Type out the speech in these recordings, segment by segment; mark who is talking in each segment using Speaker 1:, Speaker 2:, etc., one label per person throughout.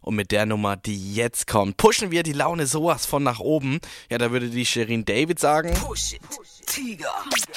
Speaker 1: Und mit der Nummer, die jetzt kommt, pushen wir die Laune sowas von nach oben. Ja, da würde die Shirin David sagen:
Speaker 2: Push it, Tiger.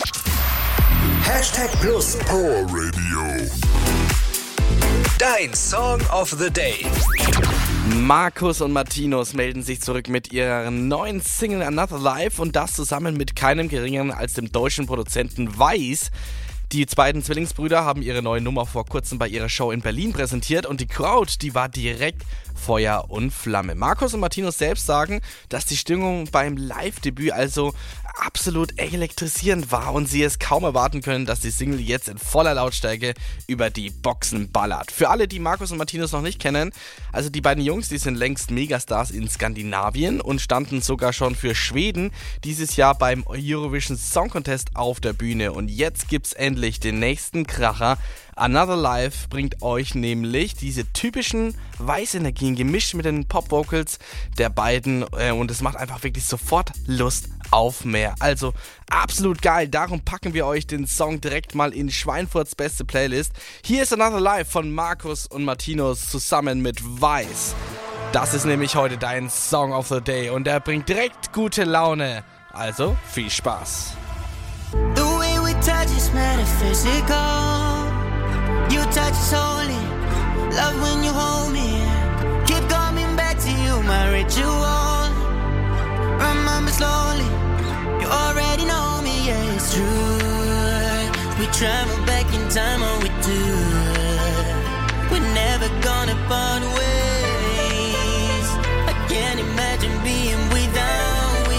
Speaker 3: #Plus Power Radio. Dein Song of the Day.
Speaker 1: Markus und Martinus melden sich zurück mit ihrer neuen Single Another Life und das zusammen mit keinem geringeren als dem deutschen Produzenten Weiß. Die beiden Zwillingsbrüder haben ihre neue Nummer vor kurzem bei ihrer Show in Berlin präsentiert und die Crowd, die war direkt Feuer und Flamme. Markus und Martinus selbst sagen, dass die Stimmung beim Live-Debüt also absolut elektrisierend war und sie es kaum erwarten können, dass die Single jetzt in voller Lautstärke über die Boxen ballert. Für alle, die Markus und Martinus noch nicht kennen, also die beiden Jungs, die sind längst Megastars in Skandinavien und standen sogar schon für Schweden dieses Jahr beim Eurovision Song Contest auf der Bühne. Und jetzt gibt's endlich den nächsten Kracher. Another Life bringt euch nämlich diese typischen Weißenergien gemischt mit den Pop-Vocals der beiden und es macht einfach wirklich sofort Lust auf mehr. Also absolut geil, darum packen wir euch den Song direkt mal in Schweinfurts beste Playlist. Hier ist Another Life von Markus und Martinus zusammen mit Weiß. Das ist nämlich heute dein Song of the Day und der bringt direkt gute Laune. Also viel Spaß.
Speaker 4: The way we touch is metaphysical. You touch is holy. Love when you hold me. Keep coming back to you, my ritual. Remember slowly. You already know me, yeah, it's true. We travel back in time, all we do. We're never gonna part ways. I can't imagine being without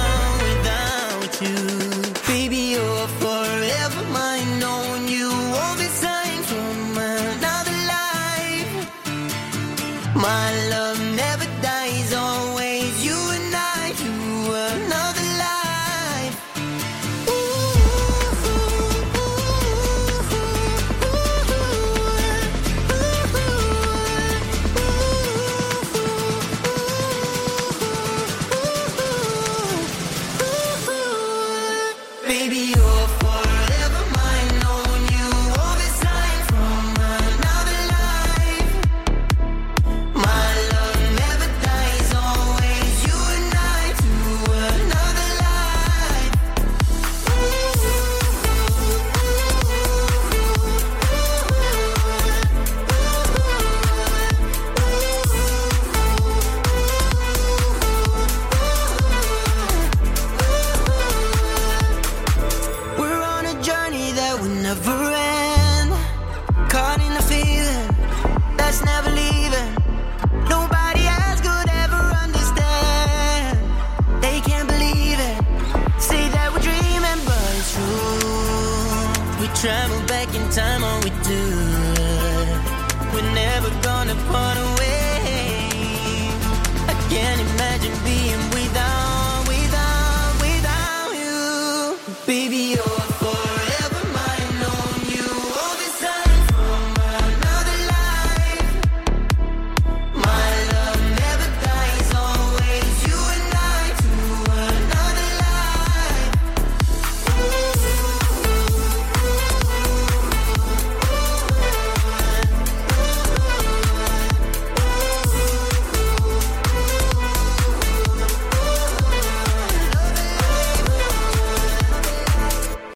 Speaker 4: you. Baby, you're forever mine, knowing you all the time from another life. My love never dies, always.